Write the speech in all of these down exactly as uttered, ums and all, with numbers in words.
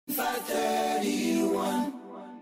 five thirty-one.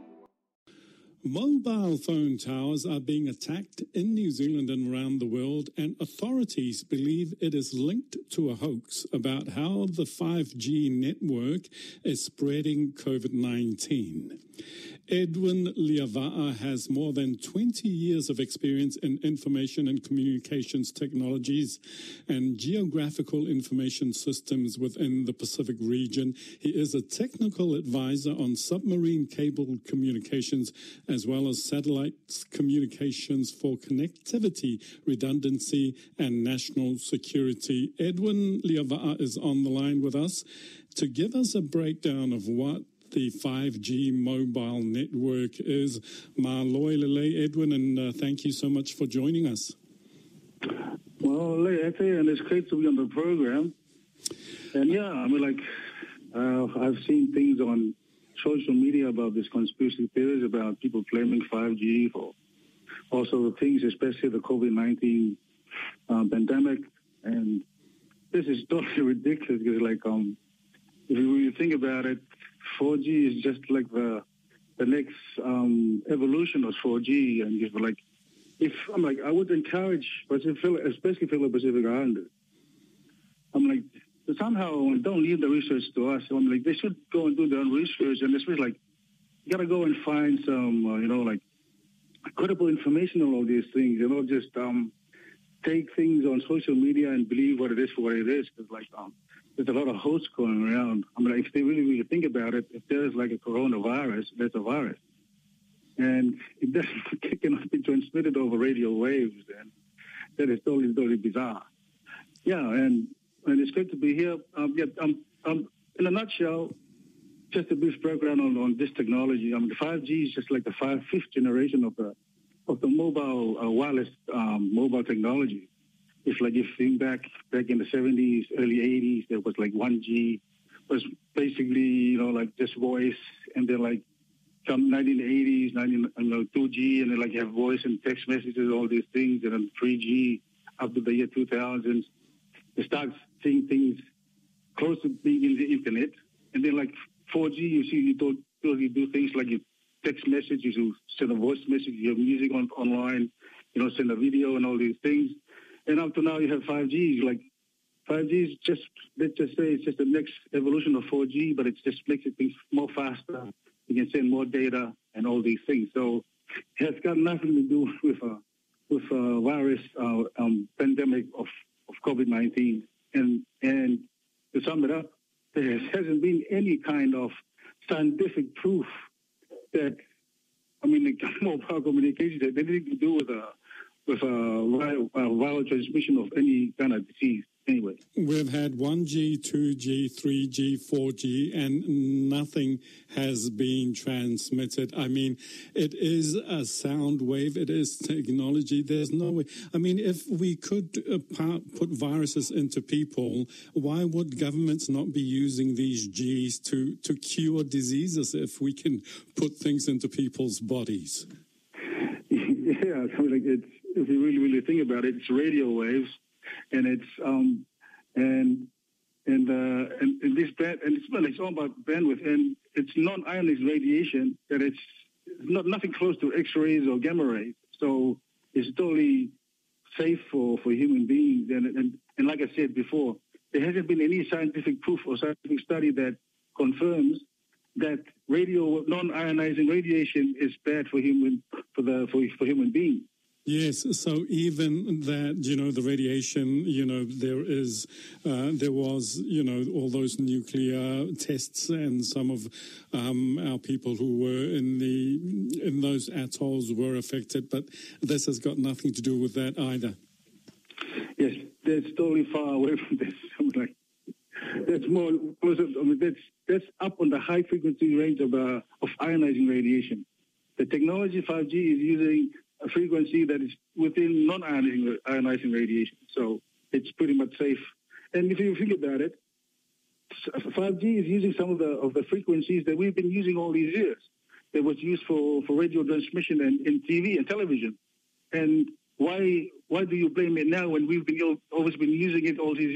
Mobile phone towers are being attacked in New Zealand and around the world, and authorities believe it is linked to a hoax about how the five G network is spreading COVID nineteen. Edwin Liava'a has more than twenty years of experience in information and communications technologies and geographical information systems within the Pacific region. He is a technical advisor on submarine cable communications as well as satellite communications for connectivity, redundancy, and national security. Edwin Liava'a is on the line with us to give us a breakdown of what the five G mobile network is. Maloilele, Edwin, and uh, thank you so much for joining us. Well, and it's great to be on the program. And yeah, I mean, like, uh, I've seen things on social media about this conspiracy theories about people claiming five G for also things, especially the COVID nineteen uh, pandemic. And this is totally ridiculous because, like, um, if you really think about it, four G is just like the the next um, evolution of four G, and just like, if I'm like, I would encourage, especially Philip Pacific Islanders. I'm like, somehow don't leave the research to us. I'm like, they should go and do their own research, and especially like, you gotta go and find some, uh, you know, like credible information on all these things. You know, just um, take things on social media and believe what it is for what it is. Because like, um. There's a lot of hoax going around. I mean, if they really, really think about it, if there's like a coronavirus, that's a virus. And it doesn't, it cannot be transmitted over radio waves. And that is totally, totally bizarre. Yeah, and, and it's great to be here. Um, yeah, um, um, in a nutshell, just a brief background on, on this technology. I mean, the five G is just like the five, fifth generation of the of the mobile uh, wireless um, mobile technology. It's like if you think back back in the seventies, early eighties, there was like one G, was basically, you know, like just voice, and then like come nineteen eighties, nineteen, you know, two G, and then like you have voice and text messages, all these things, and then three G up to the year two thousand. You start seeing things close to being in the internet, and then like four G, you see you don't really do things like you text messages, you send a voice message, you have music on online, you know, send a video and all these things. And up to now, you have five G. Like, five G is just, let's just say it's just the next evolution of four G, but it just makes it things more faster. You can send more data and all these things. So it has got nothing to do with a, with a virus uh, um, pandemic of, of COVID nineteen. And, and to sum it up, there hasn't been any kind of scientific proof that, I mean, the mobile communications had anything to do with a with a viral, a viral transmission of any kind of disease anyway. We've had one G, two G, three G, four G, and nothing has been transmitted. I mean, it is a sound wave. It is technology. There's no way. I mean, if we could uh, put viruses into people, why would governments not be using these Gs to, to cure diseases if we can put things into people's bodies? Yeah, I mean, like it's, if you really, really think about it, it's radio waves, and it's um, and and uh, and, and this band, and it's well, it's all about bandwidth, and it's non-ionized radiation that it's not nothing close to X-rays or gamma rays, so it's totally safe for, for human beings. And, and and like I said before, there hasn't been any scientific proof or scientific study that confirms that radio non-ionizing radiation is bad for human for the for, for human beings. Yes, so even that, you know, the radiation, you know, there is, uh, there was, you know, all those nuclear tests, and some of um, our people who were in the in those atolls were affected, but this has got nothing to do with that either. Yes, that's totally far away from this. Like, that's more closer. I mean, that's that's up on the high frequency range of uh, of ionizing radiation. The technology five G is using a frequency that is within non-ionizing ionizing radiation, so it's pretty much safe. And if you think about it, five G is using some of the of the frequencies that we've been using all these years. That was used for, for radio transmission and in T V and television. And why why do you blame it now when we've been always been using it all these years?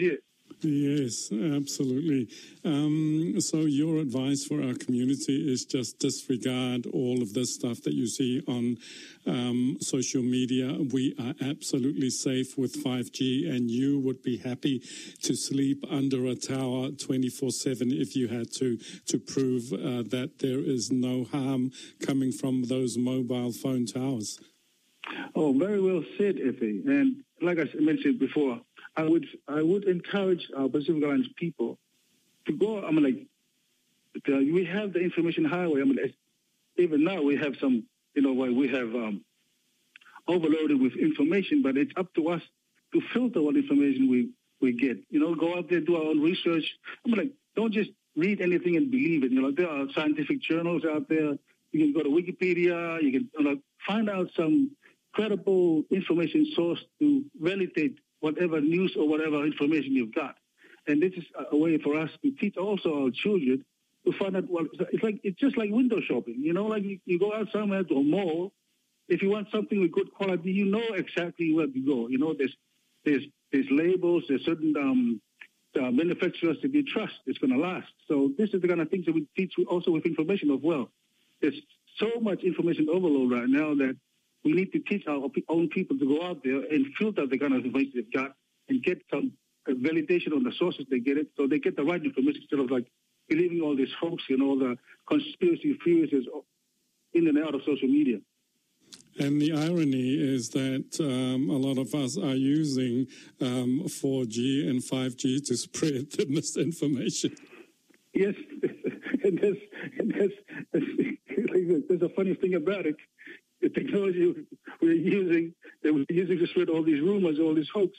Yes, absolutely. Um, so your advice for our community is just disregard all of this stuff that you see on um, social media. We are absolutely safe with five G, and you would be happy to sleep under a tower twenty-four seven if you had to, to prove uh, that there is no harm coming from those mobile phone towers. Oh, very well said, Ife. And like I mentioned before, I would I would encourage our Pacific Islands people to go. I mean, like the, we have the information highway. I mean, even now we have some, you know, we have um, overloaded with information, but it's up to us to filter what information we we get. You know, go out there, do our own research. I mean, like don't just read anything and believe it. You know, there are scientific journals out there. You can go to Wikipedia. You can you know, find out some credible information source to validate whatever news or whatever information you've got. And this is a way for us to teach also our children to find out what it's like. It's just like window shopping, you know, like you, you go out somewhere to a mall. If you want something with good quality, you know exactly where to go. You know, there's there's there's labels, there's certain um, uh, manufacturers that you trust it's going to last. So this is the kind of things that we teach also with information as well. There's so much information overload right now that we need to teach our own people to go out there and filter the kind of information they've got and get some validation on the sources they get it, so they get the right information instead of like believing all this hoax, you know, the conspiracy theories in and out of social media. And the irony is that um, a lot of us are using um, four G and five G to spread the misinformation. Yes, and there's, and there's, there's a funny thing about it. The technology we're using, that we're using to spread all these rumors, all this hoax.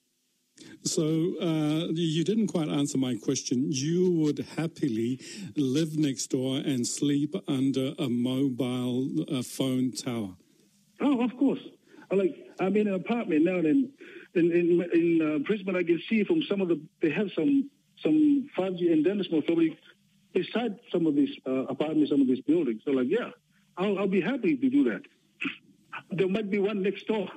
So uh, you didn't quite answer my question. You would happily live next door and sleep under a mobile uh, phone tower? Oh, of course. I like I'm in an apartment now, and in in in, in uh, Brisbane, I can see from some of the they have some some five G antennas probably beside some of these uh, apartments, some of these buildings. So, like, yeah, I'll, I'll be happy to do that. There might be one next door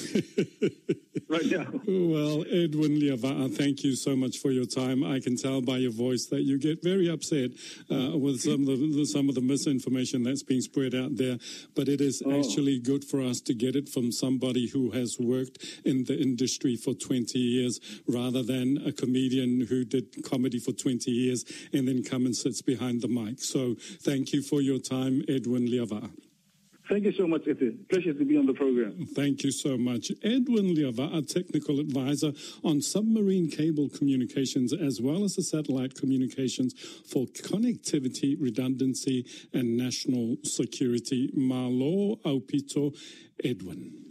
right now. Well, Edwin Leava'a, thank you so much for your time. I can tell by your voice that you get very upset uh, with some of the some of the misinformation that's being spread out there. But it is oh. actually good for us to get it from somebody who has worked in the industry for twenty years, rather than a comedian who did comedy for twenty years and then come and sits behind the mic. So thank you for your time, Edwin Leava'a. Thank you so much, Ife. Pleasure to be on the program. Thank you so much. Edwin Leava'a, technical advisor on submarine cable communications as well as the satellite communications for connectivity, redundancy, and national security. Malo Aupito, Edwin.